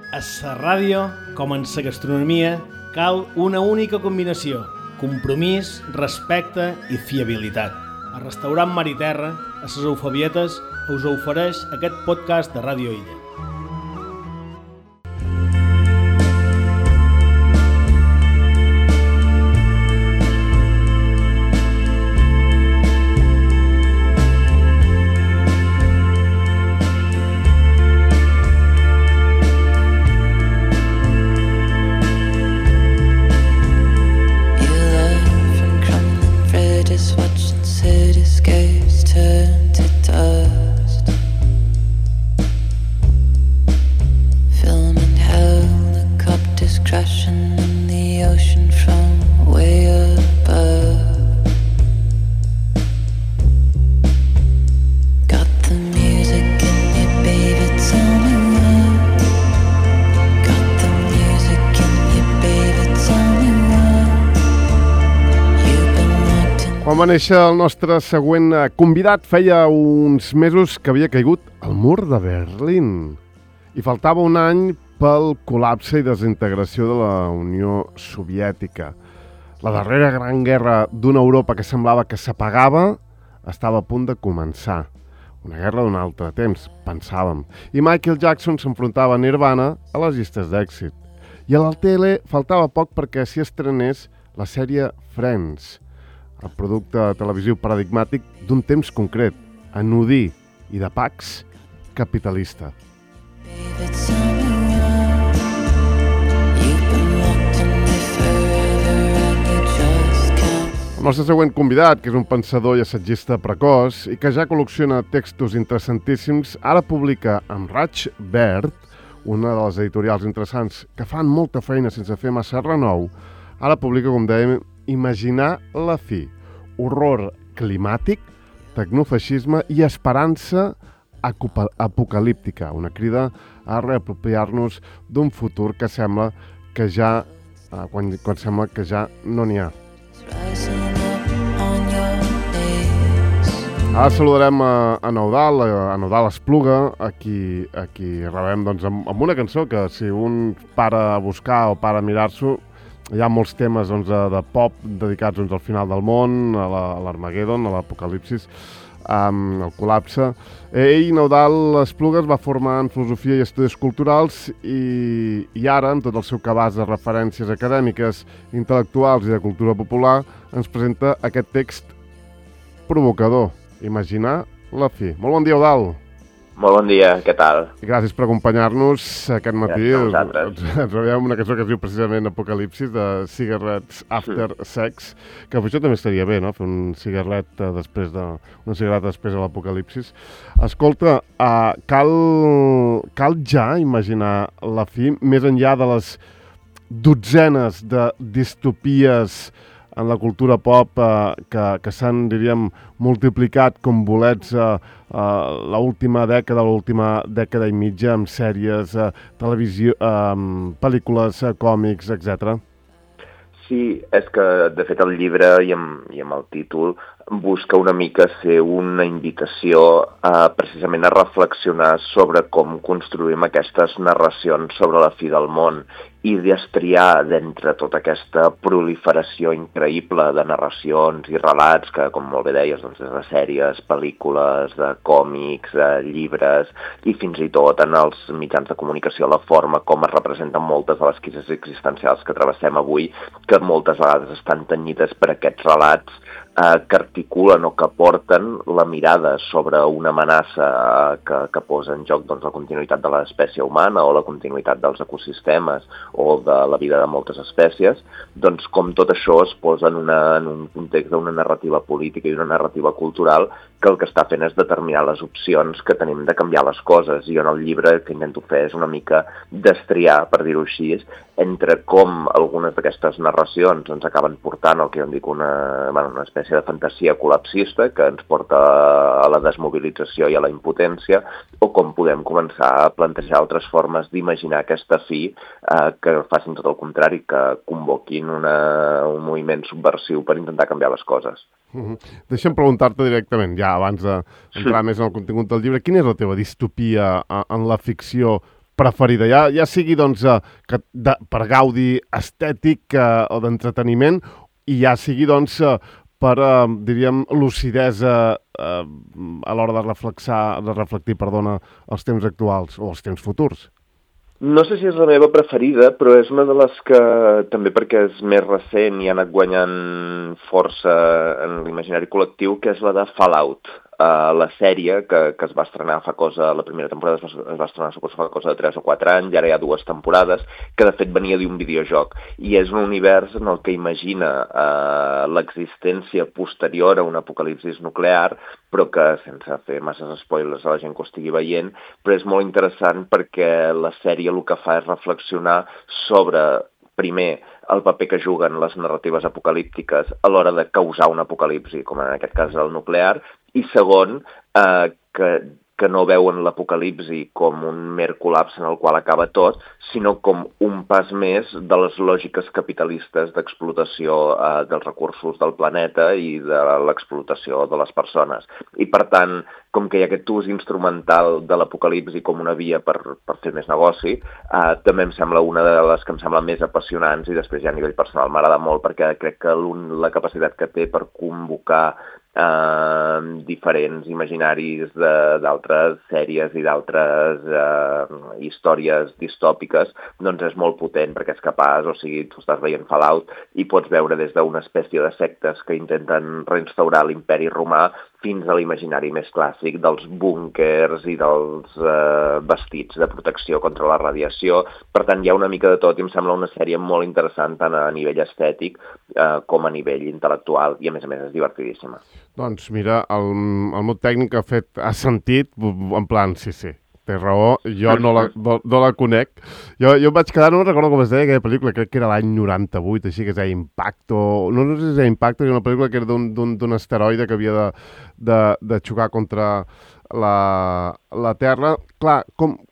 A la ràdio, com en la gastronomia, cal una única combinació: compromís, respecte i fiabilitat. El restaurant Mar i Terra, a les Eufabietes, us ofereix aquest podcast de Ràdio Illa. Quan va néixer el nostre següent convidat, feia uns mesos que havia caigut el mur de Berlín i faltava un any pel col·lapse i desintegració de la Unió Soviètica. La darrera gran guerra d'una Europa que semblava que s'apagava estava a punt de començar. Una guerra d'un altre temps, pensàvem. I Michael Jackson s'enfrontava a Nirvana a les llistes d'èxit. I a la tele faltava poc perquè s'hi estrenés la sèrie Friends, el producte televisiu paradigmàtic d'un temps concret, anodí i de pax capitalista. El nostre següent convidat, que és un pensador i assagista precoç i que ja col·lecciona textos interessantíssims, ara publica amb Raig Verd, una de les editorials interessants que fan molta feina sense fer massa renou, ara publica, com dèiem, Imaginar la fi, horror climàtic, tecnofeixisme i esperança apocalíptica, una crida a reapropiar-nos d'un futur que sembla que ja, quan sembla que ja no n'hi ha. Ara saludarem a Eudald Espluga, a qui rebem amb una cançó que si un para a buscar o para a mirar-s'ho, hi ha molts temes de pop dedicats al final del món, a l'Armagedon, a l'apocalipsis, al col·lapse. Ell, Eudald Espluga, es va formar en filosofia i estudis culturals i ara, amb tot el seu cabàs de referències acadèmiques, intel·lectuals i de cultura popular, ens presenta aquest text provocador, Imaginar la fi. Molt bon dia, Eudald. Molt bon dia, què tal? I gràcies per acompanyar-nos aquest matí. Gràcies a vosaltres. Ens veiem una cançó que es diu precisament Apocalipsis, de Cigarettes After Sex, que això també estaria bé, no?, fer una cigarreta després de l'apocalipsis. Escolta, cal ja imaginar la fi, més enllà de les dotzenes de distopies en la cultura pop que s'han, diríem, multiplicat com bolets l'última dècada i mitja amb sèries, televisió, pel·lícules, còmics, etc. Sí, és que, de fet, el llibre i amb el títol busca una mica ser una invitació precisament a reflexionar sobre com construïm aquestes narracions sobre la fi del món i destriar d'entre tota aquesta proliferació increïble de narracions i relats que, com molt bé deies, des de sèries, pel·lícules, de còmics, llibres i fins i tot en els mitjans de comunicació, la forma com es representen moltes de les crisis existencials que travessem avui, que moltes vegades estan tenyides per aquests relats que articulen o que porten la mirada sobre una amenaça que posa en joc la continuïtat de l'espècie humana o la continuïtat dels ecosistemes o de la vida de moltes espècies, doncs com tot això es posa en un context d'una narrativa política i una narrativa cultural que el que està fent és determinar les opcions que tenim de canviar les coses. I jo en el llibre el que intento fer és una mica destriar, per dir-ho així, entre com algunes d'aquestes narracions ens acaben portant el que jo en dic una espècie de fantasia col·lapsista que ens porta a la desmobilització i a la impotència, o com podem començar a plantejar altres formes d'imaginar aquesta fi que facin tot el contrari, que convoquin un moviment subversiu per intentar canviar les coses. Deixa'm preguntar-te directament, ja abans d'entrar més en el contingut del llibre, quina és la teva distopia en la ficció preferida? Ja sigui doncs, per gaudi estètic o d'entreteniment, i ja sigui doncs, per, diríem, lucidesa a l'hora de reflectir, els temps actuals o els temps futurs. No sé si és la meva preferida, però és una de les que, també perquè és més recent i ha anat guanyant força en l'imaginari col·lectiu, que és la de Fallout, la sèrie que es va estrenar fa cosa, la primera temporada es va estrenar fa cosa de 3 o 4 anys, i ara hi ha 2 temporades, que de fet venia d'un videojoc, i és un univers en el que imagina l'existència posterior a un apocalipsis nuclear, però que, sense fer masses spoilers a la gent que ho estigui veient, però és molt interessant perquè la sèrie el que fa és reflexionar sobre, primer, el paper que juguen les narratives apocalíptiques a l'hora de causar un apocalipsi, com en aquest cas el nuclear, i segon, que no veuen l'apocalipsi com un mer col·lapse en el qual acaba tot, sinó com un pas més de les lògiques capitalistes d'explotació dels recursos del planeta i de l'explotació de les persones. I per tant, com que hi ha aquest ús instrumental de l'apocalipsi com una via per fer més negoci, també em sembla una de les que em sembla més apassionants, i després ja a nivell personal m'agrada molt perquè crec que la capacitat que té per convocar diferents imaginaris d'altres sèries i d'altres històries distòpiques, doncs és molt potent perquè és capaç, o sigui, tu estàs veient Fallout i pots veure des d'una espècie de sectes que intenten reinstaurar l'imperi romà fins a l'imaginari més clàssic dels búnkers i dels vestits de protecció contra la radiació. Per tant, hi ha una mica de tot i em sembla una sèrie molt interessant tant a nivell estètic com a nivell intel·lectual i a més és divertidíssima. Doncs mira, el meu tècnic ha sentit, en plan, sí, té raó, jo no la conec. Jo em vaig quedar, no recordo com es deia aquella pel·lícula, crec que era l'any 98, així que es deia Impacto, no sé si es deia Impacto, era una pel·lícula que era d'un asteroide que havia de xocar contra la Terra. Clar,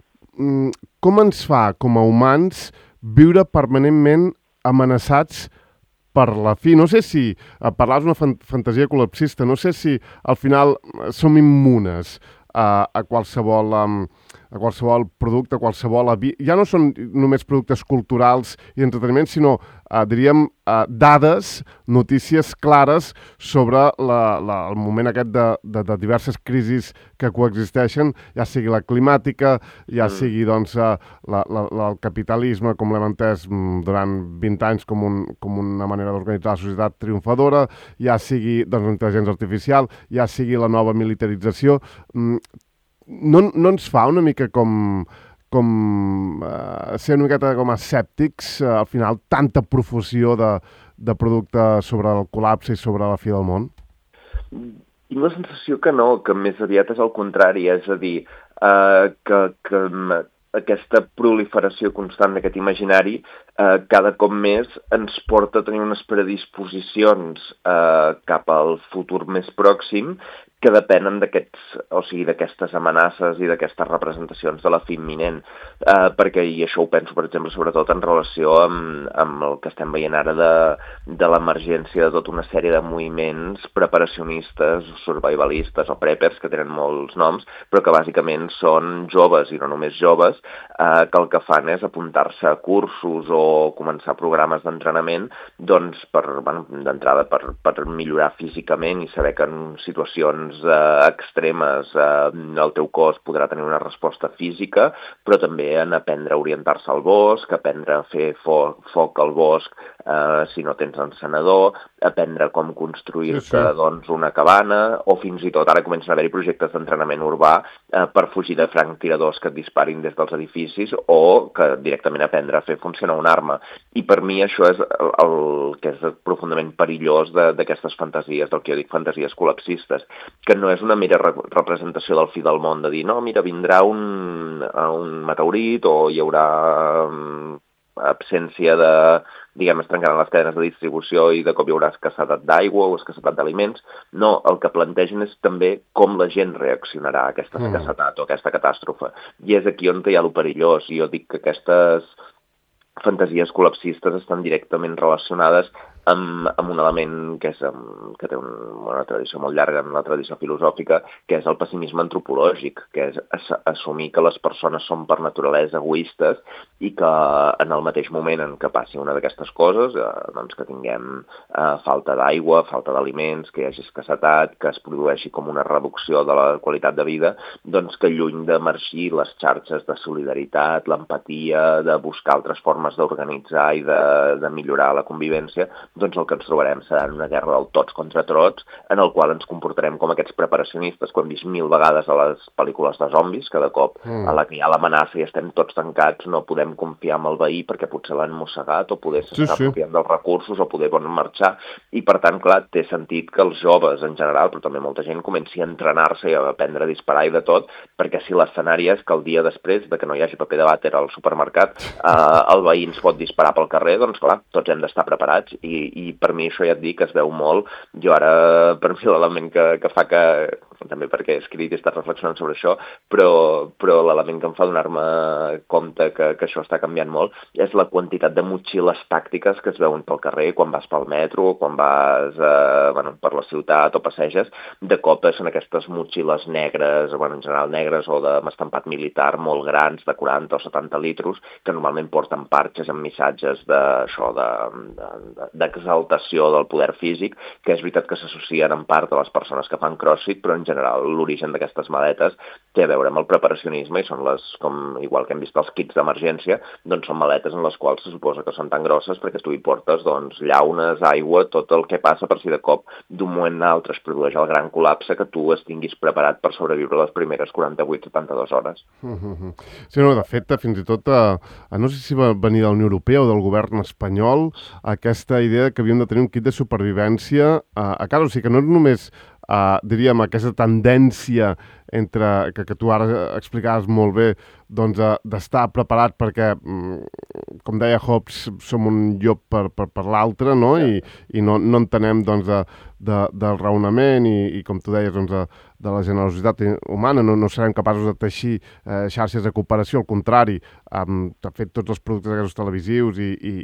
com ens fa, com a humans, viure permanentment amenaçats per la fi? No sé si parlaves d'una fantasia col·lapsista, no sé si al final som immunes a qualsevol producte, ja no són només productes culturals i entreteniment, sinó, diríem, dades, notícies clares sobre el moment aquest de diverses crisis que coexisteixen, ja sigui la climàtica, ja sigui doncs, el capitalisme, com l'hem entès durant 20 anys com una manera d'organitzar la societat triomfadora, ja sigui doncs, l'intel·ligència artificial, ja sigui la nova militarització. No ens fa una mica com ser una miqueta com escèptics, al final, tanta profusió de producte sobre el col·lapse i sobre la fi del món? Tinc la sensació que no, que més aviat és el contrari, és a dir, que aquesta proliferació constant d'aquest imaginari cada cop més ens porta a tenir unes predisposicions cap al futur més pròxim que depenen d'aquestes amenaces i d'aquestes representacions de la fi imminent. Perquè, i això ho penso, per exemple, sobretot en relació amb el que estem veient ara de l'emergència de tota una sèrie de moviments preparacionistes, survivalistes o preppers, que tenen molts noms, però que bàsicament són joves, i no només joves, que el que fan és apuntar-se a cursos o començar programes d'entrenament, doncs, d'entrada per millorar físicament i saber que en situacions extremes el teu cos podrà tenir una resposta física, però també en aprendre a orientar-se al bosc, aprendre a fer foc al bosc si no tens encenedor, aprendre com construir-te doncs, una cabana, o fins i tot ara comencen a haver-hi projectes d'entrenament urbà per fugir de franctiradors que et disparin des dels edificis o que directament aprendre a fer funcionar una arma. I per mi això és el que és profundament perillós d'aquestes fantasies, del que jo dic fantasies col·lapsistes, que no és una mera representació del fi del món, de dir, no, mira, vindrà un meteorit o hi haurà absència de, diguem, es trencaran les cadenes de distribució i de cop hi haurà escassetat d'aigua o escassetat d'aliments. No, el que plantegen és també com la gent reaccionarà a aquesta escassetat o a aquesta catàstrofe. I és aquí on hi ha el perillós. I jo dic que aquestes fantasies col·lapsistes estan directament relacionades amb un element que té una tradició molt llarga en la tradició filosòfica, que és el pessimisme antropològic, que és assumir que les persones són per naturalesa egoistes i que en el mateix moment en què passi una d'aquestes coses, doncs que tinguem falta d'aigua, falta d'aliments, que hi hagi escassetat, que es produeixi com una reducció de la qualitat de vida, doncs que lluny d'emergir les xarxes de solidaritat, l'empatia, de buscar altres formes d'organitzar i de millorar la convivència, doncs el que ens trobarem serà una guerra del tots contra tots, en el qual ens comportarem com aquests preparacionistes que hem vist 1000 vegades a les pel·lícules de zombis, que de cop a la que hi ha l'amenaça i estem tots tancats no podem confiar en el veí perquè potser l'han mossegat o poder s'està apropiant dels recursos o poder poden marxar, i per tant, clar, té sentit que els joves en general, però també molta gent, comenci a entrenar-se i a aprendre a disparar i de tot, perquè si l'escenari és que el dia després de que no hi hagi paper de vàter al supermercat, el veí ens pot disparar pel carrer, doncs clar, tots hem d'estar preparats i per mi això ja et dic, es veu molt. Jo ara, per mi l'element que fa que, també perquè he escrit i he estat reflexionant sobre això, però l'element que em fa donar-me compte que això està canviant molt és la quantitat de motxilles tàctiques que es veuen pel carrer quan vas pel metro, quan vas per la ciutat o passeges, de cop són aquestes motxilles negres, en general negres o amb estampat militar molt grans, de 40 o 70 litros, que normalment porten parxes amb missatges d'exaltació del poder físic, que és veritat que s'associen en part a les persones que fan crossfit, però en general l'origen d'aquestes maletes té a veure amb el preparacionisme i són igual que hem vist els kits d'emergència, doncs són maletes en les quals se suposa que són tan grosses perquè tu hi portes llaunes, aigua, tot el que passa per si de cop d'un moment a l'altre es produeix el gran col·lapse, que tu estiguis preparat per sobreviure les primeres 48-72 hores. Sí, no, de fet, fins i tot, no sé si va venir de la Unió Europea o del govern espanyol, aquesta idea que havíem de tenir un kit de supervivència a casa, o sigui que no és només diríem, aquesta tendència entre, que tu ara explicaves molt bé, doncs d'estar preparat perquè, com deia Hobbes, som un llop per l'altre, no? I no entenem doncs, del raonament i com tu deies, doncs, de la generositat humana, no serem capaços de teixir xarxes de cooperació, al contrari, de fet tots els productes aquests televisius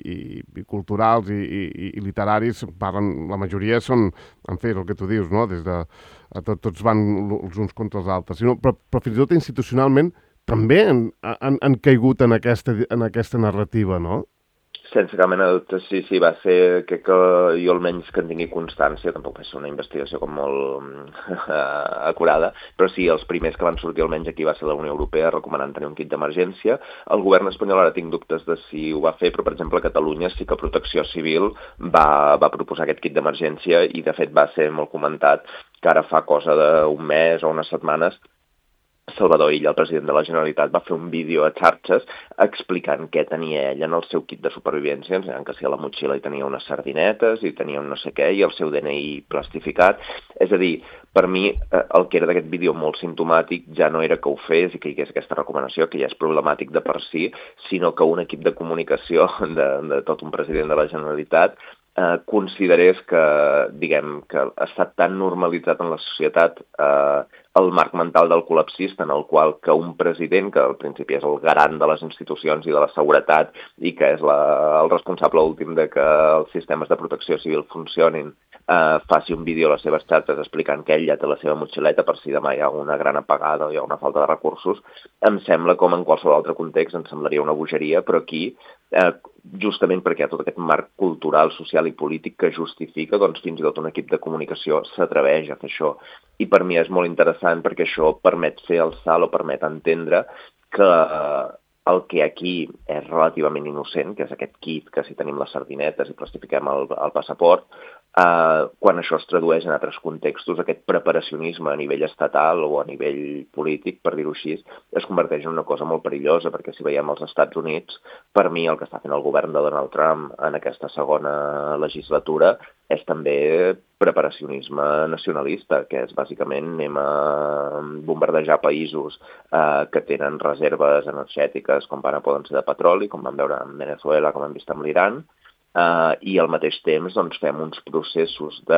i culturals i literaris parlen, la majoria són, en fi, el que tu dius, no? Des de tots van els uns contra els altres, però fins i tot institucionalment també han caigut en aquesta narrativa, no? Sense cap mena de dubte, sí, va ser que jo almenys que en tingui constància, tampoc va ser una investigació com molt acurada, però sí, els primers que van sortir almenys aquí va ser la Unió Europea recomanant tenir un kit d'emergència. El govern espanyol ara tinc dubtes de si ho va fer, però per exemple a Catalunya sí que Protecció Civil va proposar aquest kit d'emergència i de fet va ser molt comentat que ara fa cosa d'un mes o unes setmanes Salvador Illa, el president de la Generalitat, va fer un vídeo a xarxes explicant què tenia ell en el seu kit de supervivència, ensenyant que si a la motxilla hi tenia unes sardinetes i tenia un no sé què i el seu DNI plastificat. És a dir, per mi el que era d'aquest vídeo molt simptomàtic ja no era que ho fes i que hi hagués aquesta recomanació, que ja és problemàtic de per si, sinó que un equip de comunicació de tot un president de la Generalitat considerés que, diguem, que està tan normalitzat en la societat el marc mental del col·lapsista, en el qual que un president, que al principi és el garant de les institucions i de la seguretat i que és el responsable últim de que els sistemes de protecció civil funcionin, faci un vídeo a les seves xarxes explicant que ell ja té la seva motxileta per si demà hi ha una gran apagada o hi ha una falta de recursos, em sembla com en qualsevol altre context, em semblaria una bogeria, però aquí justament perquè hi ha tot aquest marc cultural, social i polític que justifica, doncs fins i tot un equip de comunicació s'atreveix a fer això. I per mi és molt interessant perquè això permet fer el salt o permet entendre que el que aquí és relativament innocent, que és aquest kit, que si tenim les sardinetes i plastifiquem el passaport, quan això es tradueix en altres contextos, aquest preparacionisme a nivell estatal o a nivell polític, per dir-ho així, es converteix en una cosa molt perillosa, perquè si veiem els Estats Units, per mi el que està fent el govern de Donald Trump en aquesta segona legislatura és també preparacionisme nacionalista, que és bàsicament anem a bombardejar països que tenen reserves energètiques com poden ser de petroli, com vam veure en Venezuela, com hem vist amb l'Iran, i al mateix temps doncs, fem uns processos de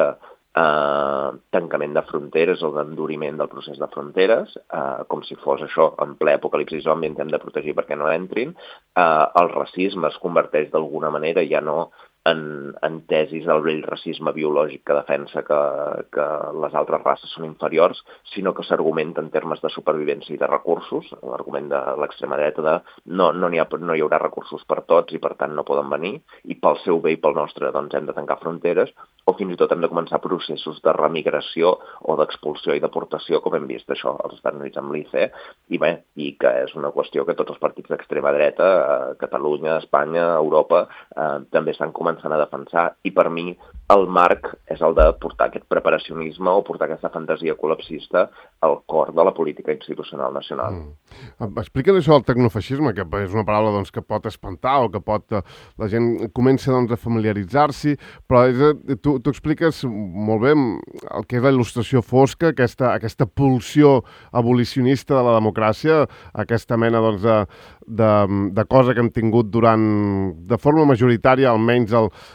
tancament de fronteres o d'enduriment del procés de fronteres, com si fos això, en ple apocalipsi zombi ens hem de protegir perquè no entrin. El racisme es converteix d'alguna manera ja no en tesis del vell racisme biològic que defensa que les altres races són inferiors, sinó que s'argumenta en termes de supervivència i de recursos, l'argument de l'extrema dreta de no hi haurà recursos per tots i per tant no poden venir, i pel seu bé i pel nostre doncs hem de tancar fronteres, o fins i tot hem de començar processos de remigració o d'expulsió i deportació, com hem vist això als Estats Units amb l'ICE, i que és una qüestió que tots els partits d'extrema dreta, Catalunya, Espanya, Europa, també estan començant a defensar. I per mi el marc és el de portar aquest preparacionisme o portar aquesta fantasia col·lapsista al cor de la política institucional nacional. Explica'ns això del tecnofeixisme, que és una paraula doncs, que pot espantar o que la gent comença doncs, a familiaritzar-s'hi, però tu expliques molt bé el que és la il·lustració fosca, aquesta pulsió abolicionista de la democràcia, aquesta mena doncs, de cosa que hem tingut de forma majoritària, almenys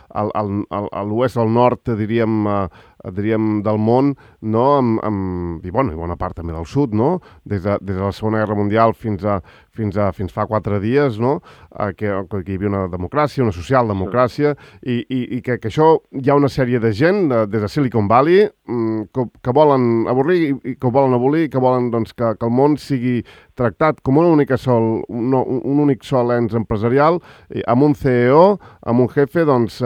a l'oest, al nord, diríem, del món, no? I bona part també del sud, no? Des de la Segona Guerra Mundial fins fa 4 dies, no? Que hi havia una democràcia, una socialdemocràcia, i que això hi ha una sèrie de gent, des de Silicon Valley, que volen abolir, que volen doncs, que el món sigui tractat com un únic sol ens empresarial, amb un CEO, amb un jefe doncs,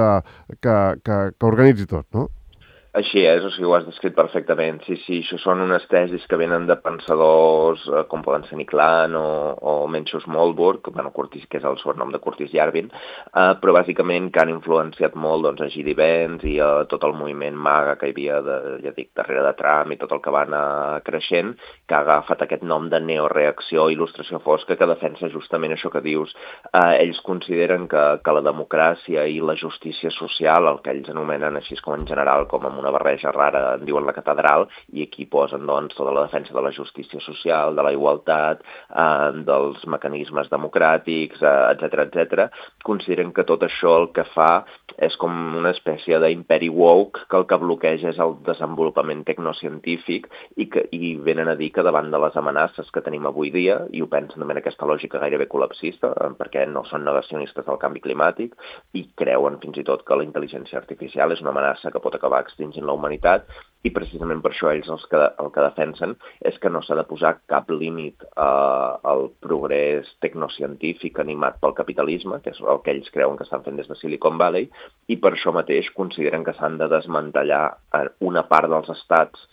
que organitzi tot, no? Així és, o sigui, ho has descrit perfectament. Sí, això són unes tesis que venen de pensadors com poden ser Niklan o Mencius Moldburg, que és el sobrenom de Curtis Yarvin, però bàsicament que han influenciat molt doncs, a G.D. Vance i a tot el moviment MAGA que hi havia, darrere de Trump i tot el que va anar creixent, que ha agafat aquest nom de neoreacció, il·lustració fosca, que defensa justament això que dius. Ells consideren que la democràcia i la justícia social, el que ells anomenen així com en general, com amb una barreja rara, en diuen la catedral, i aquí posen doncs, tota la defensa de la justícia social, de la igualtat, dels mecanismes democràtics, etc. Consideren que tot això el que fa és com una espècie d'imperi woke, que el que bloqueja és el desenvolupament tecnocientífic i venen a dir que davant de les amenaces que tenim avui dia, i ho pensen també en aquesta lògica gairebé col·lapsista, perquè no són negacionistes del canvi climàtic, i creuen fins i tot que la intel·ligència artificial és una amenaça que pot acabar extingint la humanitat, i precisament per això ells el que defensen és que no s'ha de posar cap límit al progrés tecnocientífic animat pel capitalisme, que és el que ells creuen que estan fent des de Silicon Valley, i per això mateix consideren que s'han de desmantellar una part dels estats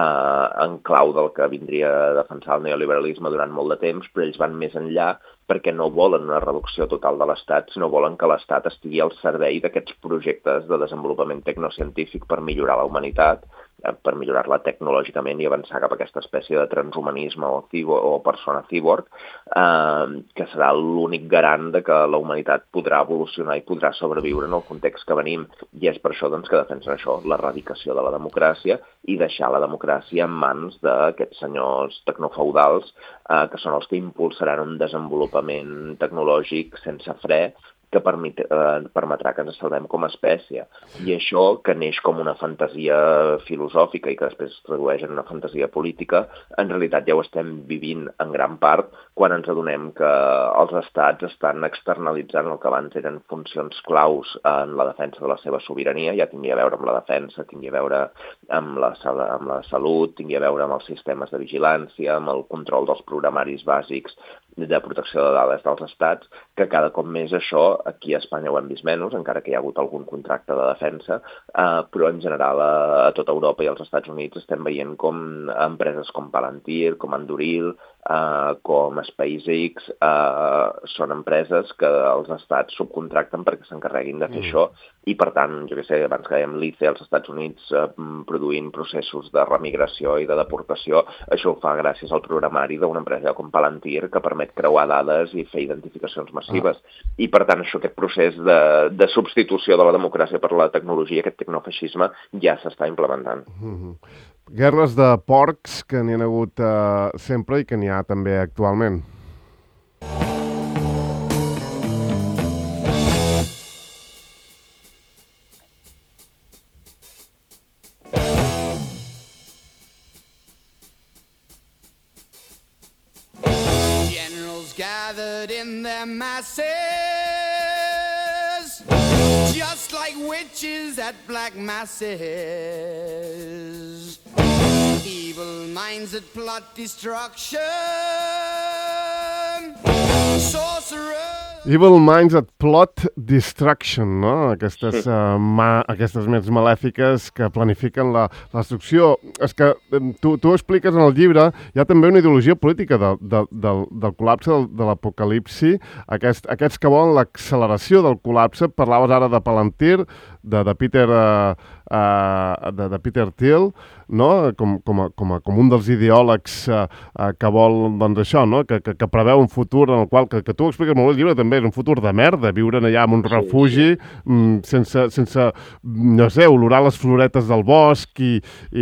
en clau del que vindria a defensar el neoliberalisme durant molt de temps, però ells van més enllà perquè no volen una reducció total de l'Estat, sinó volen que l'Estat estigui al servei d'aquests projectes de desenvolupament tecnocientífic per millorar la humanitat, per millorar-la tecnològicament i avançar cap a aquesta espècie de transhumanisme o persona cyborg, que serà l'únic garant de que la humanitat podrà evolucionar i podrà sobreviure en el context que venim. I és per això doncs, que defensen això, l'erradicació de la democràcia i deixar la democràcia en mans d'aquests senyors tecnofeudals que són els que impulsaran un desenvolupament tecnològic sense fre que permetrà que ens salvem com a espècie. I això, que neix com una fantasia filosòfica i que després es tradueix en una fantasia política, en realitat ja ho estem vivint en gran part quan ens adonem que els estats estan externalitzant el que abans eren funcions claus en la defensa de la seva sobirania, ja tingui a veure amb la defensa, tingui a veure amb la salut, tingui a veure amb els sistemes de vigilància, amb el control dels programaris bàsics de protecció de dades dels estats, que cada cop més això, aquí a Espanya ho hem vist menys, encara que hi ha hagut algun contracte de defensa, però en general a tota Europa i als Estats Units estem veient com empreses com Palantir, com Anduril, com SpaceX, són empreses que els estats subcontracten perquè s'encarreguin de fer això, i per tant, jo què sé, abans que dèiem l'ICE als Estats Units produint processos de remigració i de deportació, això ho fa gràcies al programari d'una empresa com Palantir que permet creuar dades i fer identificacions massives. I per tant, això, aquest procés de substitució de la democràcia per la tecnologia, aquest tecnofeixisme, ja s'està implementant. Guerres de porcs que n'hi ha hagut sempre i que n'hi ha també actualment. Generals gathered in their masses, just like witches at black masses, evil minds that plot destruction, sorcerers. Evil Minds that Plot Destruction, no? Aquestes ments malèfiques que planifiquen la destrucció. És que tu expliques en el llibre, hi ha també una ideologia política del col·lapse, de l'apocalipsi, aquests que volen l'acceleració del col·lapse. Parlaves ara de Palantir, de Peter Thiel, no? com un dels ideòlegs que vol, doncs això, no? que preveu un futur en el qual, que tu expliques molt el llibre també, és un futur de merda, viure allà en un refugi sense, no sé, olorar les floretes del bosc i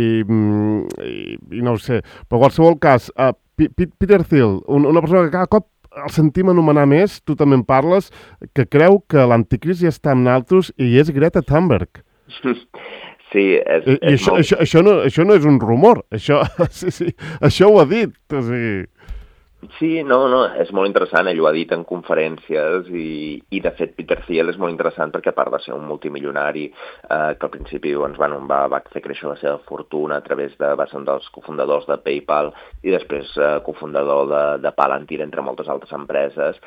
no ho sé. Però en qualsevol cas, Peter Thiel, una persona que cada cop el sentim anomenar més, tu també en parles, que creu que l'anticrist ja està amb naltros i és Greta Thunberg. Sí, això no és un rumor, això ho ha dit, o sigui... Sí, no, és molt interessant, ell ho ha dit en conferències i de fet Peter Thiel és molt interessant perquè a part de ser un multimilionari que al principi doncs, va fer créixer la seva fortuna a través va ser un dels cofundadors de PayPal i després cofundador de Palantir, entre moltes altres empreses.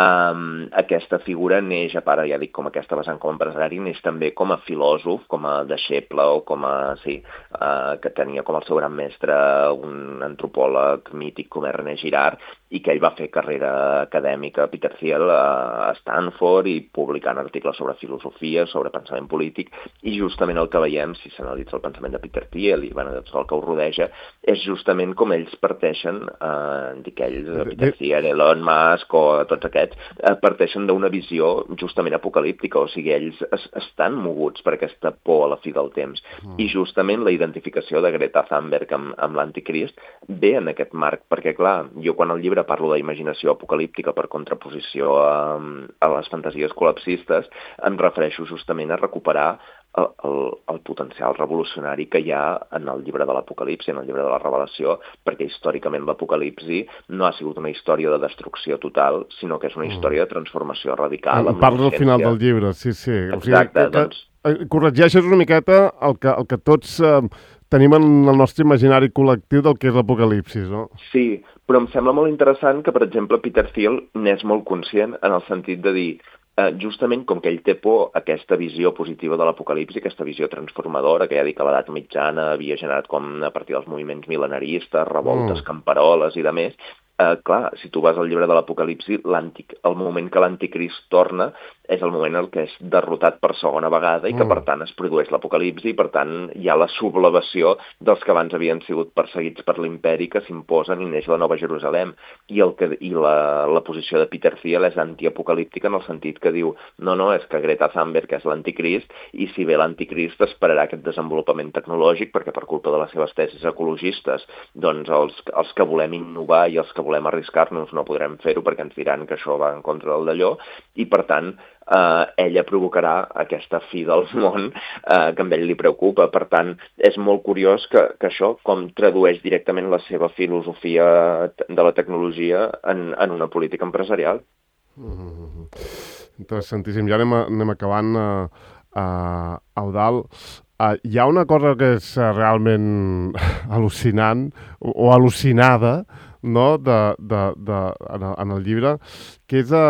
Aquesta figura neix, a part, ja dic, com aquesta vessant com a empresari, neix també com a filòsof, com a deixeble o com a, que tenia com el seu gran mestre un antropòleg mític com René Girard i que ell va fer carrera acadèmica, Peter Thiel, a Stanford i publicant articles sobre filosofia, sobre pensament polític i justament el que veiem, si s'analitza el pensament de Peter Thiel i el que ho rodeja, és justament com ells parteixen, dic ells, Peter Thiel, Elon Musk o tots aquests, parteixen d'una visió justament apocalíptica, o sigui, ells estan moguts per aquesta por a la fi del temps. I justament la identificació de Greta Thunberg amb l'anticrist ve en aquest marc, perquè clar, jo quan al llibre parlo d'imaginació apocalíptica per contraposició a les fantasies col·lapsistes, em refereixo justament a recuperar el potencial revolucionari que hi ha en el llibre de l'Apocalipsi, en el llibre de la Revelació, perquè històricament l'Apocalipsi no ha sigut una història de destrucció total, sinó que és una història de transformació radical. Parles al final del llibre, sí. Exacte, o sigui, corregeixes una miqueta el que tots tenim en el nostre imaginari col·lectiu del que és l'Apocalipsis, no? Sí, però em sembla molt interessant que, per exemple, Peter Thiel n'és molt conscient en el sentit de dir justament com que ell té por aquesta visió positiva de l'apocalipsi, aquesta visió transformadora que ja dic que l'edat mitjana havia generat com a partir dels moviments mil·lenaristes, revoltes, camperoles i de més, clar, si tu vas al llibre de l'Apocalipsi, el moment que l'anticrist torna és el moment en què és derrotat per segona vegada i que, per tant, es produeix l'Apocalipsi i, per tant, hi ha la sublevació dels que abans havien sigut perseguits per l'imperi que s'imposen i neix la Nova Jerusalem. I la posició de Peter Thiel és antiapocalíptica en el sentit que diu no, és que Greta Thunberg és l'anticrist i si ve l'anticrist esperarà aquest desenvolupament tecnològic perquè per culpa de les seves tesis ecologistes doncs els que volem innovar i els que volem arriscar-nos no podrem fer-ho perquè ens diran que això va en contra del d'allò i per tant ella provocarà aquesta fi del món que a ell li preocupa. Per tant, és molt curiós que això com tradueix directament la seva filosofia de la tecnologia en una política empresarial. Interessantíssim. Ja anem acabant, Eudald. Hi ha una cosa que és realment al·lucinant o al·lucinada, no? En el llibre, que és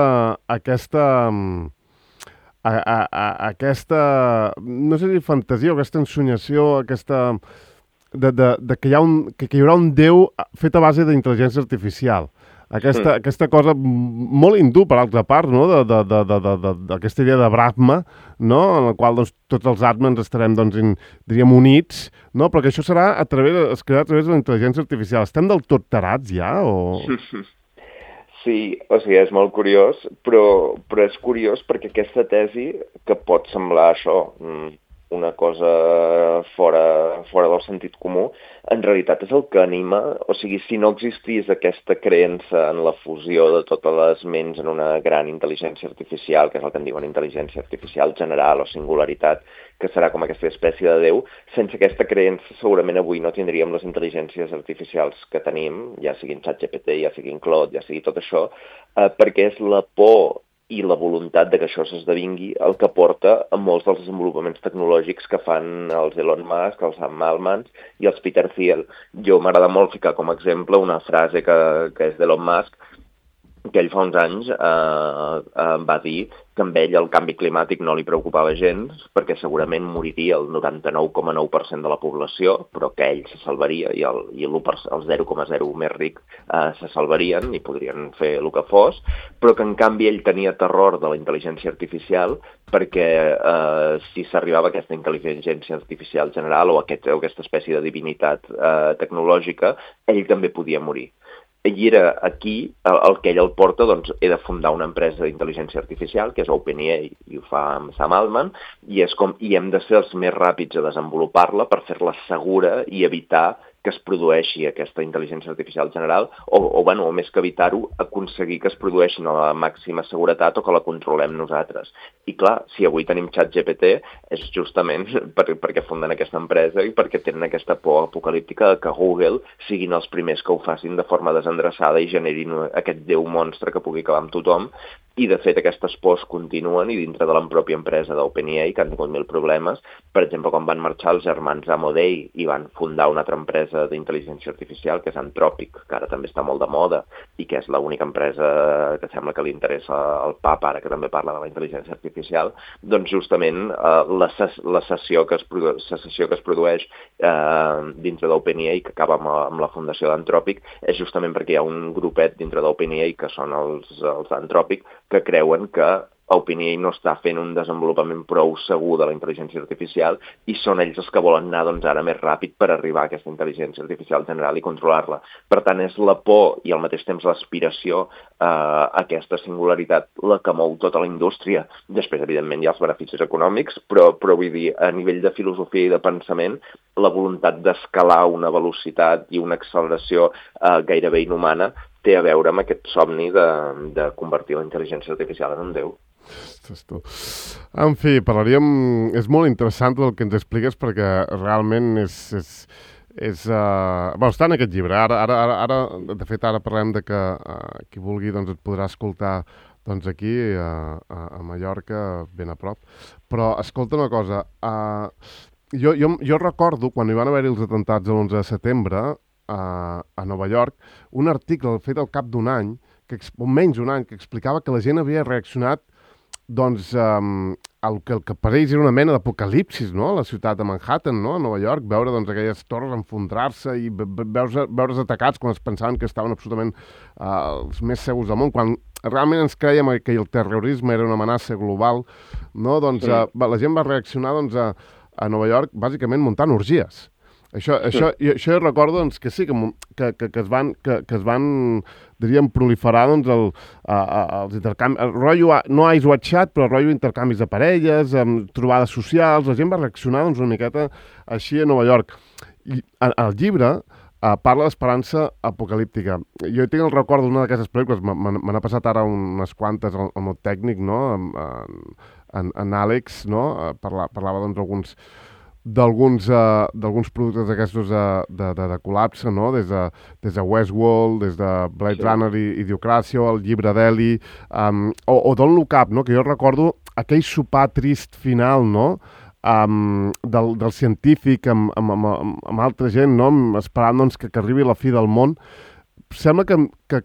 aquesta, no sé si fantasia o aquesta ensoñació, que hi haurà un Déu fet a base d'intel·ligència artificial. Aquesta cosa molt hindú, per altra part, no? D'aquesta idea de Brahma, no? En la qual doncs, tots els àtmens estarem, diríem, units, no? Però que això serà es crearà a través de la intel·ligència artificial. Estem del tot tarats ja? O... Sí, o sigui, és molt curiós, però és curiós perquè aquesta tesi, que pot semblar això, una cosa fora del sentit comú, en realitat és el que anima, o sigui, si no existís aquesta creença en la fusió de totes les ments en una gran intel·ligència artificial, que és el que en diuen intel·ligència artificial general o singularitat, que serà com aquesta espècie de Déu, sense aquesta creença segurament avui no tindríem les intel·ligències artificials que tenim, ja siguin ChatGPT, ja siguin Claude, ja sigui tot això, perquè és la por i la voluntat de que això s'esdevingui el que porta a molts dels desenvolupaments tecnològics que fan els Elon Musk, els Sam Altman i els Peter Thiel. Jo m'agrada molt ficar com a exemple una frase que és d'Elon Musk, que ell fa uns anys va dir que amb ell el canvi climàtic no li preocupava gens perquè segurament moriria el 99,9% de la població, però que ell se salvaria i el 0,0 més ric se salvarien i podrien fer el que fos, però que en canvi ell tenia terror de la intel·ligència artificial perquè si s'arribava a aquesta intel·ligència artificial general o aquesta espècie de divinitat tecnològica, ell també podia morir. I era aquí el que ell el porta, doncs, he de fundar una empresa d'intel·ligència artificial, que és OpenAI, i ho fa amb Sam Altman, i hem de ser els més ràpids a desenvolupar-la per fer-la segura i evitar que es produeixi aquesta intel·ligència artificial general, o més que evitar-ho, aconseguir que es produeixin a la màxima seguretat o que la controlem nosaltres. I clar, si avui tenim ChatGPT és justament perquè funden aquesta empresa i perquè tenen aquesta por apocalíptica que Google siguin els primers que ho facin de forma desendreçada i generin aquest déu monstre que pugui acabar amb tothom. I, de fet, aquestes pors continuen i dintre de la pròpia empresa d'OpenAI, que han tingut mil problemes. Per exemple, quan van marxar els germans Amodei i van fundar una altra empresa d'intel·ligència artificial, que és Anthropic, que ara també està molt de moda i que és l'única empresa que sembla que li interessa al papa, ara que també parla de la intel·ligència artificial, doncs justament la secessió que es produeix dintre d'OpenAI, que acaba amb la fundació d'Anthropic, és justament perquè hi ha un grupet dintre d'OpenAI, que són els d'Anthropic, que creuen que OpenAI no està fent un desenvolupament prou segur de la intel·ligència artificial i són ells els que volen anar ara més ràpid per arribar a aquesta intel·ligència artificial general i controlar-la. Per tant, és la por i al mateix temps l'aspiració a aquesta singularitat la que mou tota la indústria. Després, evidentment, hi ha els beneficis econòmics, però vull dir, a nivell de filosofia i de pensament, la voluntat d'escalar una velocitat i una acceleració gairebé inhumana té a veure amb aquest somni de convertir la intel·ligència artificial en un déu. En fi, parlaríem... És molt interessant el que ens expliques perquè realment està en aquest llibre. De fet, ara parlem de que qui vulgui doncs, et podrà escoltar doncs, aquí a Mallorca, ben a prop. Però escolta una cosa, jo recordo quan hi van haver els atentats de l'11 de setembre a Nova York, un article fet al cap d'un any, o menys un any, que explicava que la gent havia reaccionat doncs, el que per ells era una mena d'apocalipsis, no? A la ciutat de Manhattan, no? A Nova York, veure doncs, aquelles torres enfondrar-se i veure's atacats quan es pensaven que estaven absolutament els més segurs del món, quan realment ens creiem que el terrorisme era una amenaça global, no? Doncs la gent va reaccionar doncs, a Nova York bàsicament muntant orgies. Això jo recordo doncs, que sí, que es van diríem, proliferar doncs, els intercanvis, el rotllo, no Ice Watch Chat, però el rotllo intercanvis de parelles, trobades socials, la gent va reaccionar doncs, una miqueta així a Nova York. I el llibre parla d'esperança apocalíptica. Jo tinc el record d'una d'aquestes pel·lícules, me n'ha passat ara unes quantes al meu tècnic, no? En Àlex, no? Parlava doncs, d'alguns productes d'aquestos de col·lapse, no? Des de Westworld, des de Blade Runner i Idiocràcia, el llibre d'Eli, o Don't Look Up, no? Que jo recordo aquell sopar trist final, no? Del científic amb altra gent, no? Esperant doncs, que arribi la fi del món. Sembla que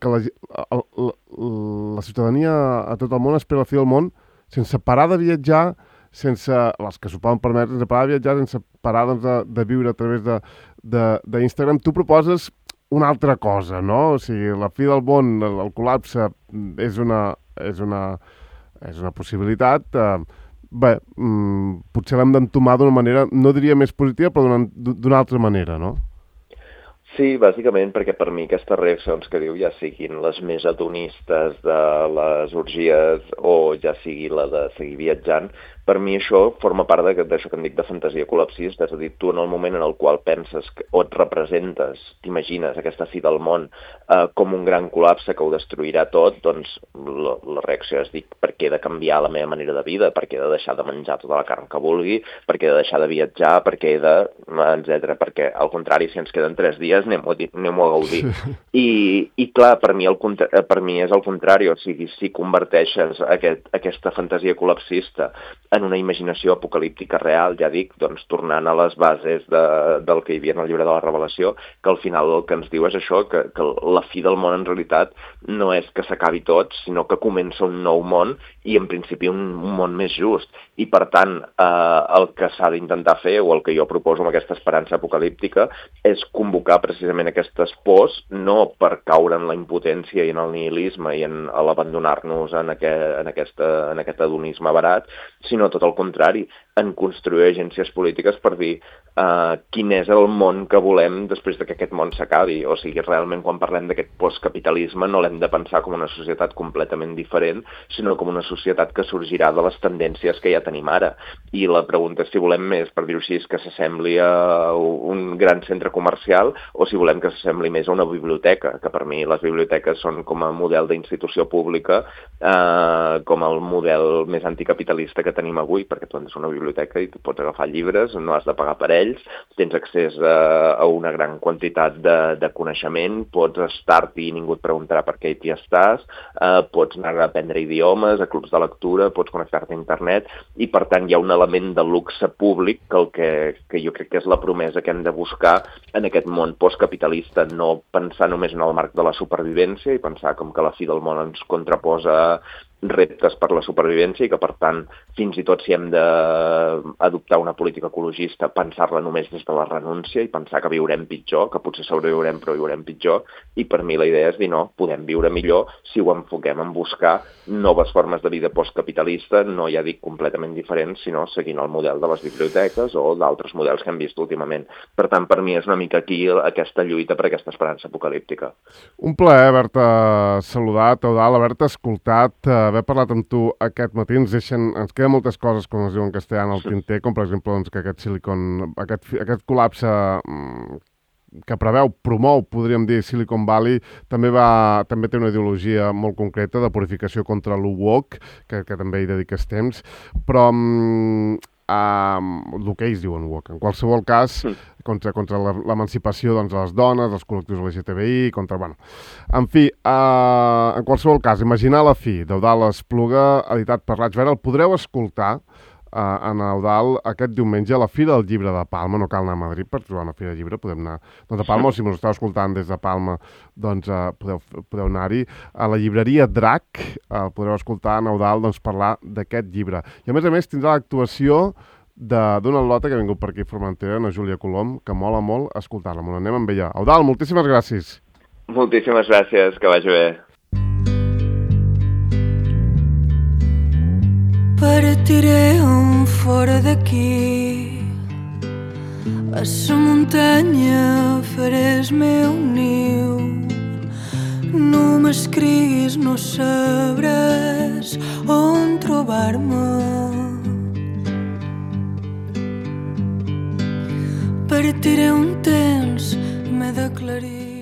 la ciutadania a tot el món espera la fi del món sense parar de viatjar, les que s'ho poden permetre, sense parar de viatjar, sense parar doncs, de viure a través d'Instagram. Tu proposes una altra cosa, no? O sigui, la fi del món, el col·lapse és una possibilitat. Bé, potser l'hem d'entomar d'una manera, no diria més positiva, però d'una altra manera, no? Sí, bàsicament perquè per mi aquestes reaccions que diu, ja siguin les més hedonistes de les orgies o ja sigui la de seguir viatjant, Per mi això forma part d'això que en dic de fantasia col·lapsista, és a dir, tu en el moment en el qual penses o et representes, t'imagines aquesta fi del món com un gran col·lapse que ho destruirà tot, doncs la reacció és dir, per què he de canviar la meva manera de vida, per què he de deixar de menjar tota la carn que vulgui, per què he de deixar de viatjar, per què he de... etc. Perquè, al contrari, si ens queden 3 dies, anem-ho a gaudir. I clar, per mi és el contrari, o sigui, si converteixes aquesta fantasia col·lapsista en una imaginació apocalíptica real, ja dic, doncs tornant a les bases del que hi havia en el llibre de la Revelació, que al final el que ens diu és això, que la fi del món en realitat no és que s'acabi tot, sinó que comença un nou món i en principi un món més just. I per tant, el que s'ha d'intentar fer, o el que jo proposo amb aquesta esperança apocalíptica, és convocar precisament aquestes pors, no per caure en la impotència i en el nihilisme i en l'abandonar-nos en aquest hedonisme barat, sinó tot el contrari, en construir agències polítiques per dir quin és el món que volem després que aquest món s'acabi. O sigui, realment quan parlem d'aquest postcapitalisme no l'hem de pensar com una societat completament diferent, sinó com una societat que sorgirà de les tendències que ja tenim ara. I la pregunta és si volem més, per dir-ho així, que s'assembli a un gran centre comercial o si volem que s'assembli més a una biblioteca, que per mi les biblioteques són com a model d'institució pública, com el model més anticapitalista que tenim avui, perquè tu entres a una biblioteca i tu pots agafar llibres, no has de pagar per ells, tens accés a una gran quantitat de coneixement, pots estar-t'hi i ningú et preguntarà per què hi estàs, pots anar a aprendre idiomes, a clubs de lectura, pots connectar-te a internet, i per tant hi ha un element de luxe públic que jo crec que és la promesa que hem de buscar en aquest món postcapitalista, no pensar només en el marc de la supervivència i pensar com que la fi del món ens contraposa reptes per la supervivència i que, per tant, fins i tot si hem d'adoptar una política ecologista, pensar-la només des de la renúncia i pensar que viurem pitjor, que potser sobreviurem però viurem pitjor, i per mi la idea és dir no, podem viure millor si ho enfoquem en buscar noves formes de vida postcapitalista, no ja dic completament diferents, sinó seguint el model de les biblioteques o d'altres models que hem vist últimament. Per tant, per mi és una mica aquí aquesta lluita per aquesta esperança apocalíptica. Un plaer haver-te saludat, Eudald, haver-te escoltat, haver parlat amb tu aquest matí. Ens queden moltes coses, com es diu en castellà, al tinter, com per exemple doncs, que aquest col·lapse que promou, podríem dir, Silicon Valley, també té una ideologia molt concreta de purificació contra l'UWOC, que també hi dediques temps, però el que ells diuen woke. En qualsevol cas, contra l'emancipació de les dones, dels col·lectius LGTBI, en fi, en qualsevol cas, imaginar la fi d'Eudald Espluga, editat per Raig Verd, el podreu escoltar en Eudald aquest diumenge a la Fira del Llibre de Palma. No cal anar a Madrid per trobar una Fira de Llibre, podem anar a Palma, o si m'ho esteu escoltant des de Palma, doncs podeu anar-hi. A la llibreria Drac podreu escoltar en Eudald parlar d'aquest llibre. I a més tindrà l'actuació d'una lota que ha vingut per aquí a Formentera, na Júlia Colom, que mola molt escoltar-la. Me n'anem amb ella. Eudald, moltíssimes gràcies. Moltíssimes gràcies, que vagi bé. Partirem fora d'aquí, a la muntanya faré el meu niu. No m'escriguis, no sabràs on trobar-me. Partiré un temps i m'he d'aclarir.